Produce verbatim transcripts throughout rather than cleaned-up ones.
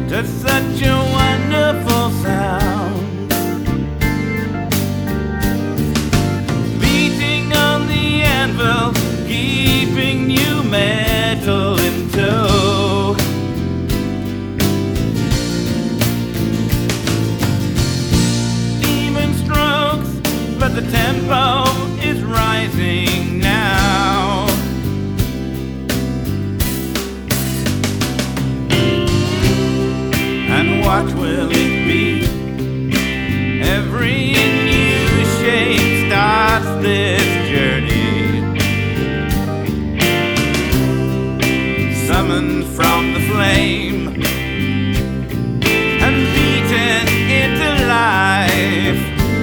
to such a wonderful sound. Beating on the anvil, keeping new metal in tow. Even strokes, but the tempo is rising now. And what will it be? Every new shape starts this journey, summoned from the flame and beaten into life.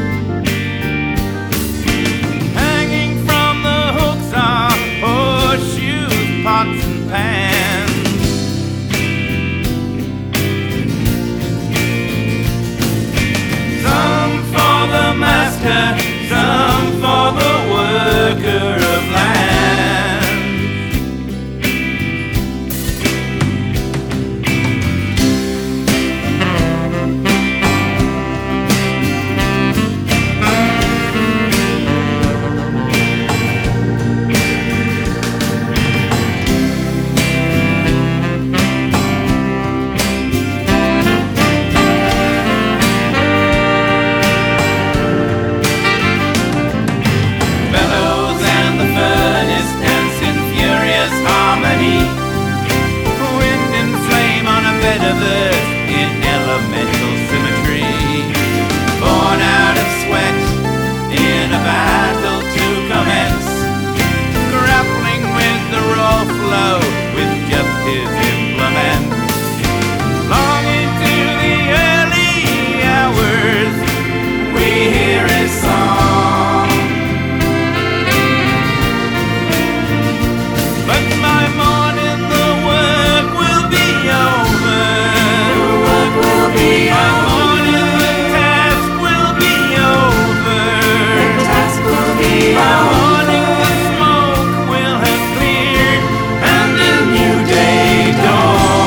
Hanging from the hooks are horseshoes, pots and pans. Some for the master, some for the worker of land. Bellows and the furnace dance in furious harmony. Wind and flame on a bed of earth in elemental symmetry. Born out of sweat in a battle to commence, grappling with the raw flow with just his implement. Long into the early hours, we hear his song. But by morning the work will be over. The work will be by over. Morning the task will be over. The task will be by over. Morning the smoke will have cleared and a new day dawn.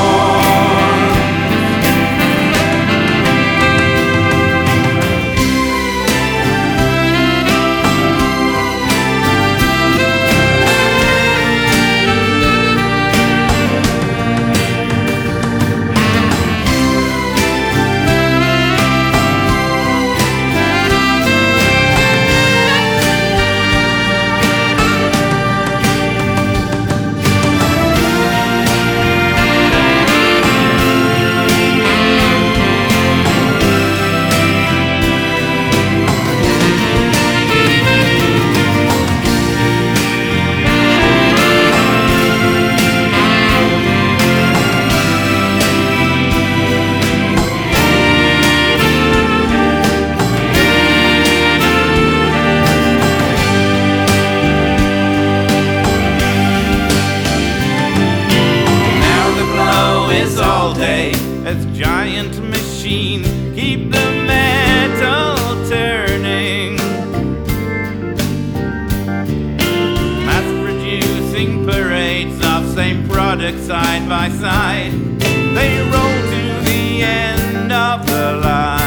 All day as giant machines keep the metal turning, mass producing parades of same products side by side. They roll to the end of the line.